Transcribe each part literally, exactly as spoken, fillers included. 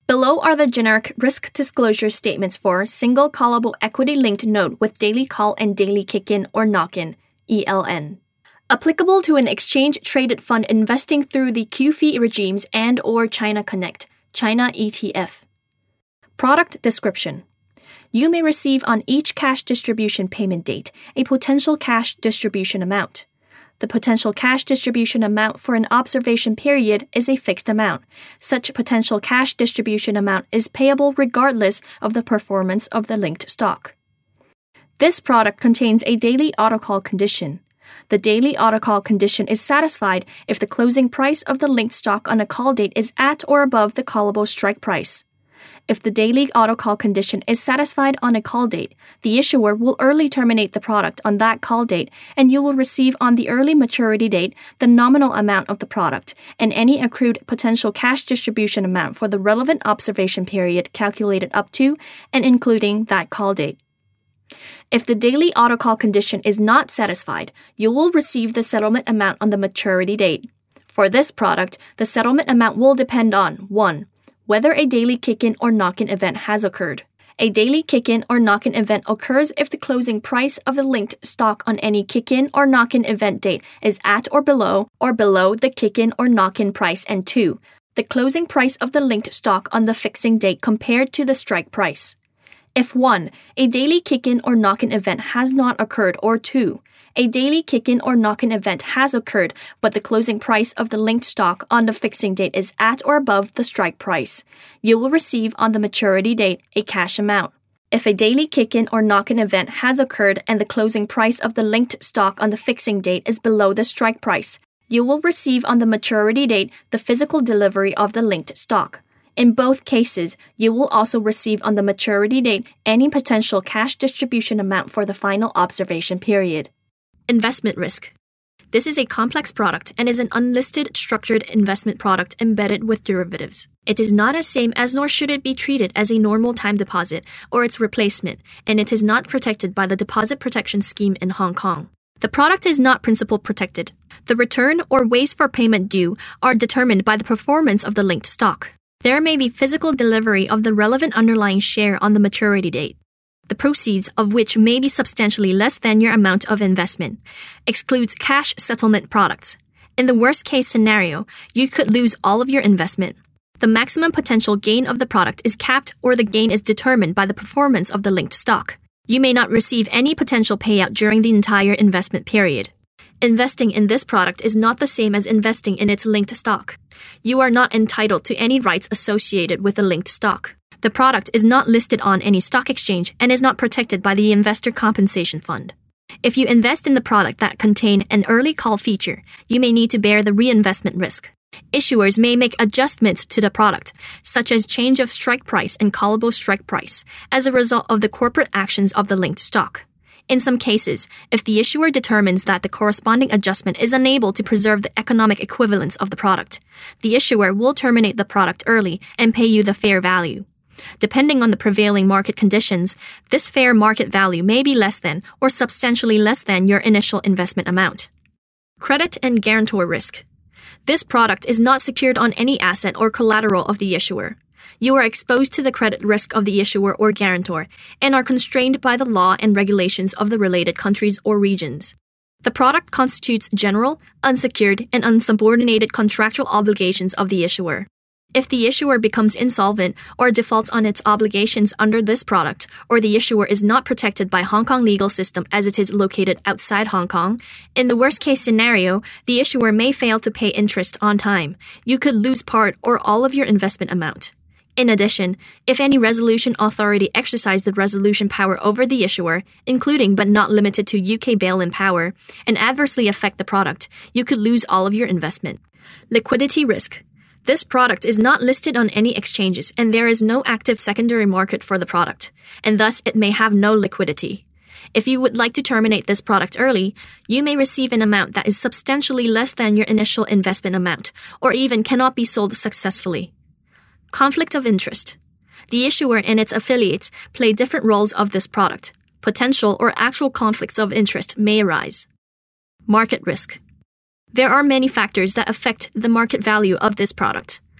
Below are the generic risk disclosure statements for single callable equity-linked note with daily call and daily kick-in or knock-in, E L N. Applicable to an exchange-traded fund investing through the Q F I regimes and or China Connect, China E T F. Product description. You may receive on each cash distribution payment date a potential cash distribution amount. The potential cash distribution amount for an observation period is a fixed amount. Such potential cash distribution amount is payable regardless of the performance of the linked stock. This product contains a daily autocall condition. The daily autocall condition is satisfied if the closing price of the linked stock on a call date is at or above the callable strike price. If the daily autocall condition is satisfied on a call date, the issuer will early terminate the product on that call date, and you will receive on the early maturity date the nominal amount of the product and any accrued potential cash distribution amount for the relevant observation period calculated up to and including that call date. If the daily autocall condition is not satisfied, you will receive the settlement amount on the maturity date. For this product, the settlement amount will depend on one Whether a daily kick-in or knock-in event has occurred. A daily kick-in or knock-in event occurs if the closing price of the linked stock on any kick-in or knock-in event date is at or below or below the kick-in or knock-in price, and two The closing price of the linked stock on the fixing date compared to the strike price. If one A daily kick-in or knock-in event has not occurred, or two A daily kick-in or knock-in event has occurred, but the closing price of the linked stock on the fixing date is at or above the strike price, you will receive on the maturity date a cash amount. If a daily kick-in or knock-in event has occurred and the closing price of the linked stock on the fixing date is below the strike price, you will receive on the maturity date the physical delivery of the linked stock. In both cases, you will also receive on the maturity date any potential cash distribution amount for the final observation period. Investment risk. This is a complex product and is an unlisted structured investment product embedded with derivatives. It is not as same as nor should it be treated as a normal time deposit or its replacement, and it is not protected by the Deposit Protection Scheme in Hong Kong. The product is not principal protected. The return or ways for payment due are determined by the performance of the linked stock. There may be physical delivery of the relevant underlying share on the maturity date, the proceeds of which may be substantially less than your amount of investment. Excludes cash settlement products. In the worst-case scenario, you could lose all of your investment. The maximum potential gain of the product is capped, or the gain is determined by the performance of the linked stock. You may not receive any potential payout during the entire investment period. Investing in this product is not the same as investing in its linked stock. You are not entitled to any rights associated with the linked stock. The product is not listed on any stock exchange and is not protected by the Investor Compensation Fund. If you invest in the product that contain an early call feature, you may need to bear the reinvestment risk. Issuers may make adjustments to the product, such as change of strike price and callable strike price, as a result of the corporate actions of the linked stock. In some cases, if the issuer determines that the corresponding adjustment is unable to preserve the economic equivalence of the product, the issuer will terminate the product early and pay you the fair value. Depending on the prevailing market conditions, this fair market value may be less than or substantially less than your initial investment amount. Credit and guarantor risk. This product is not secured on any asset or collateral of the issuer. You are exposed to the credit risk of the issuer or guarantor and are constrained by the law and regulations of the related countries or regions. The product constitutes general, unsecured, and unsubordinated contractual obligations of the issuer. If the issuer becomes insolvent or defaults on its obligations under this product, or the issuer is not protected by Hong Kong legal system as it is located outside Hong Kong, in the worst-case scenario, the issuer may fail to pay interest on time. You could lose part or all of your investment amount. In addition, if any resolution authority exercise the resolution power over the issuer, including but not limited to U K bail-in power, and adversely affect the product, you could lose all of your investment. Liquidity risk. This product is not listed on any exchanges and there is no active secondary market for the product, and thus it may have no liquidity. If you would like to terminate this product early, you may receive an amount that is substantially less than your initial investment amount, or even cannot be sold successfully. Conflict of interest. The issuer and its affiliates play different roles of this product. Potential or actual conflicts of interest may arise. Market risk. There are many factors that affect the market value of this product.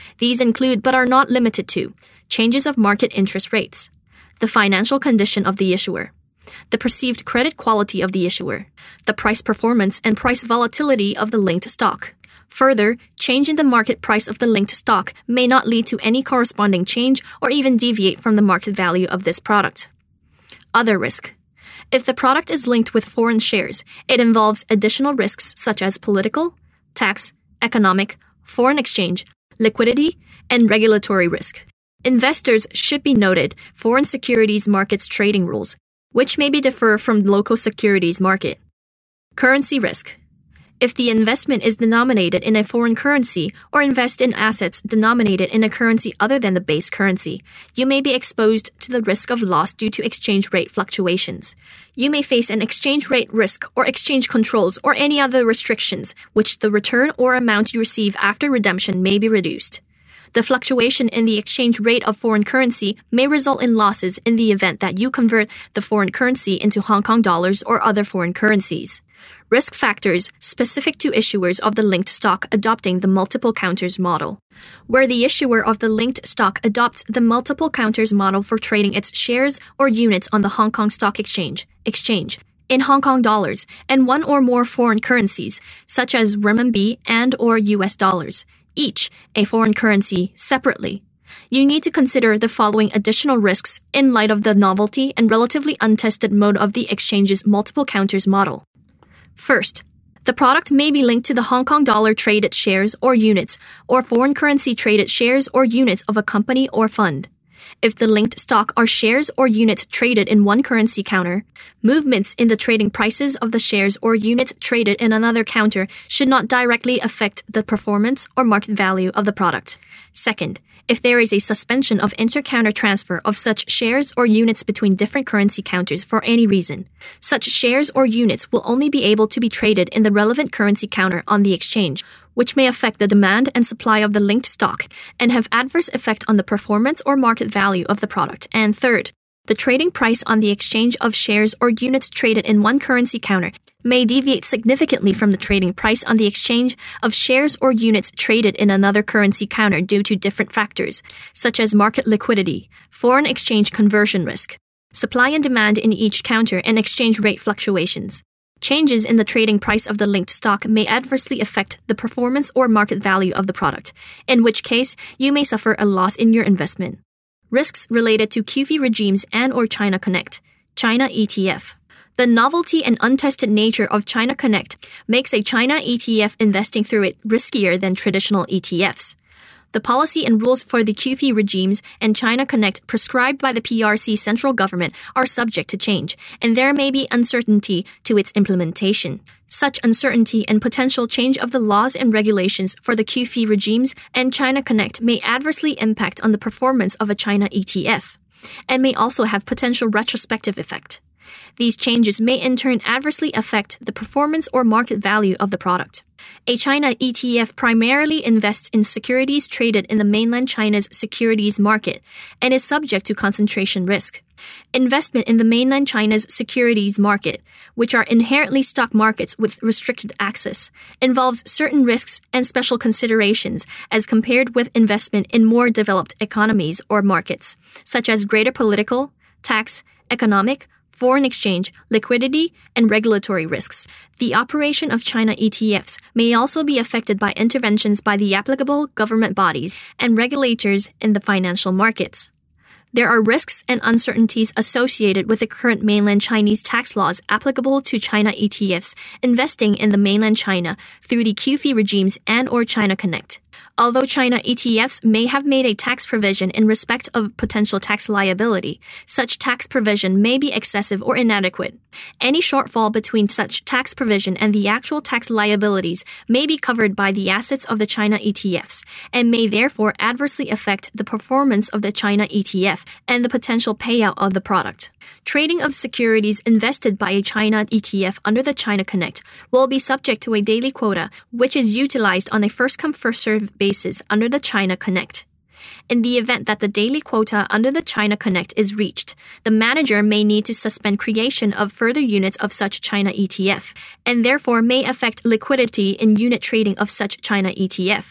These include but are not limited to changes of market interest rates, the financial condition of the issuer, the perceived credit quality of the issuer, the price performance and price volatility of the linked stock. Further, change in the market price of the linked stock may not lead to any corresponding change or even deviate from the market value of this product. Other risk. If the product is linked with foreign shares, it involves additional risks such as political, tax, economic, foreign exchange, liquidity, and regulatory risk. Investors should be noted foreign securities markets trading rules, which may be differ from local securities market. Currency risk. If the investment is denominated in a foreign currency or invest in assets denominated in a currency other than the base currency, you may be exposed to the risk of loss due to exchange rate fluctuations. You may face an exchange rate risk or exchange controls or any other restrictions, which the return or amount you receive after redemption may be reduced. The fluctuation in the exchange rate of foreign currency may result in losses in the event that you convert the foreign currency into Hong Kong dollars or other foreign currencies. Risk factors specific to issuers of the linked stock adopting the multiple counters model. Where the issuer of the linked stock adopts the multiple counters model for trading its shares or units on the Hong Kong Stock Exchange, exchange in Hong Kong dollars and one or more foreign currencies, such as renminbi and or U S dollars, each a foreign currency separately. You need to consider the following additional risks in light of the novelty and relatively untested mode of the exchange's multiple counters model. First, the product may be linked to the Hong Kong dollar traded shares or units or foreign currency traded shares or units of a company or fund. If the linked stock are shares or units traded in one currency counter, movements in the trading prices of the shares or units traded in another counter should not directly affect the performance or market value of the product. Second, if there is a suspension of inter-counter transfer of such shares or units between different currency counters for any reason, such shares or units will only be able to be traded in the relevant currency counter on the exchange, which may affect the demand and supply of the linked stock and have adverse effect on the performance or market value of the product. And third, the trading price on the exchange of shares or units traded in one currency counter may deviate significantly from the trading price on the exchange of shares or units traded in another currency counter due to different factors, such as market liquidity, foreign exchange conversion risk, supply and demand in each counter, and exchange rate fluctuations. Changes in the trading price of the linked stock may adversely affect the performance or market value of the product, in which case you may suffer a loss in your investment. Risks related to Q F I regimes and or China Connect, China E T F. The novelty and untested nature of China Connect makes a China E T F investing through it riskier than traditional E T Fs. The policy and rules for the Q F I regimes and China Connect prescribed by the P R C central government are subject to change, and there may be uncertainty to its implementation. Such uncertainty and potential change of the laws and regulations for the Q F I regimes and China Connect may adversely impact on the performance of a China E T F, and may also have potential retrospective effect. These changes may in turn adversely affect the performance or market value of the product. A China E T F primarily invests in securities traded in the mainland China's securities market and is subject to concentration risk. Investment in the mainland China's securities market, which are inherently stock markets with restricted access, involves certain risks and special considerations as compared with investment in more developed economies or markets, such as greater political, tax, economic, foreign exchange, liquidity, and regulatory risks. The operation of China E T Fs may also be affected by interventions by the applicable government bodies and regulators in the financial markets. There are risks and uncertainties associated with the current mainland Chinese tax laws applicable to China E T Fs investing in the mainland China through the Q F I regimes and or China Connect. Although China E T Fs may have made a tax provision in respect of potential tax liability, such tax provision may be excessive or inadequate. Any shortfall between such tax provision and the actual tax liabilities may be covered by the assets of the China E T Fs and may therefore adversely affect the performance of the China E T F and the potential payout of the product. Trading of securities invested by a China E T F under the China Connect will be subject to a daily quota, which is utilized on a first-come, first-served basis under the China Connect. In the event that the daily quota under the China Connect is reached, the manager may need to suspend creation of further units of such China E T F, and therefore may affect liquidity in unit trading of such China E T F.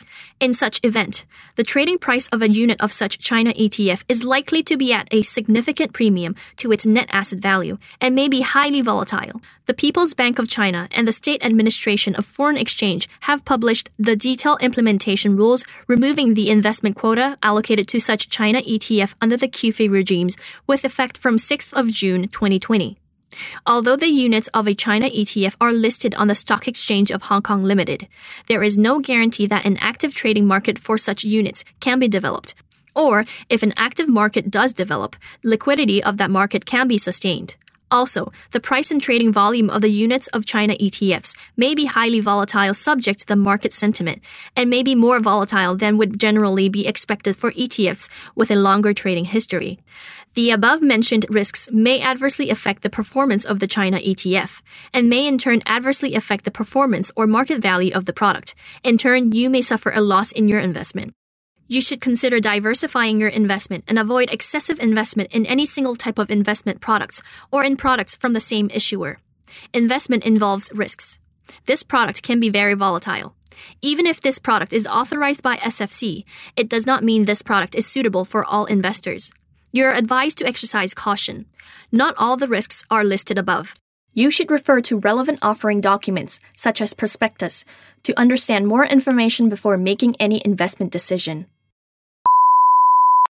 In such event, the trading price of a unit of such China E T F is likely to be at a significant premium to its net asset value and may be highly volatile. The People's Bank of China and the State Administration of Foreign Exchange have published the detailed implementation rules removing the investment quota allocated to such China E T F under the Q F I regimes with effect from sixth of June twenty twenty. Although the units of a China E T F are listed on the Stock Exchange of Hong Kong Limited, there is no guarantee that an active trading market for such units can be developed, or if an active market does develop, liquidity of that market can be sustained. Also, the price and trading volume of the units of China E T Fs may be highly volatile subject to the market sentiment, and may be more volatile than would generally be expected for E T Fs with a longer trading history. The above-mentioned risks may adversely affect the performance of the China E T F, and may in turn adversely affect the performance or market value of the product. In turn, you may suffer a loss in your investment. You should consider diversifying your investment and avoid excessive investment in any single type of investment products or in products from the same issuer. Investment involves risks. This product can be very volatile. Even if this product is authorized by S F C, it does not mean this product is suitable for all investors. You are advised to exercise caution. Not all the risks are listed above. You should refer to relevant offering documents, such as prospectus, to understand more information before making any investment decision.